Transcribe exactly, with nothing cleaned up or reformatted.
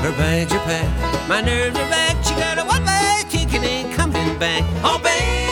Her bags are packed, my nerves are back. She got a one-way ticket and coming back. Oh, baby.